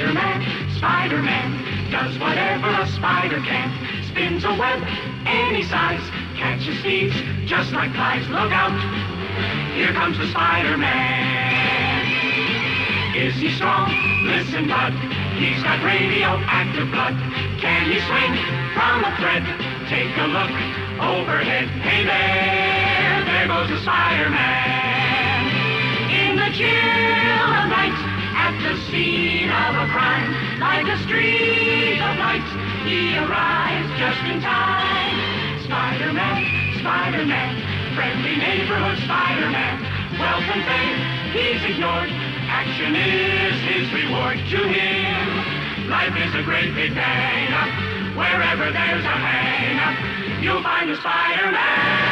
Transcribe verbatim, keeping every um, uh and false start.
Spider-Man, Spider-Man, does whatever a spider can. Spins a web any size, catches thieves just like flies. Look out, here comes the Spider-Man. Is he strong? Listen, bud, he's got radioactive blood. Can he swing from a thread? Take a look overhead. Hey there, there goes the Spider-Man. In the chill of night, at the scene of a crime, like a streak of light, he arrives just in time. Spider-Man, Spider-Man, friendly neighborhood Spider-Man. Wealth and fame, he's ignored. Action is his reward. To him, life is a great big hang-up. Wherever there's a hang-up, you'll find a Spider-Man.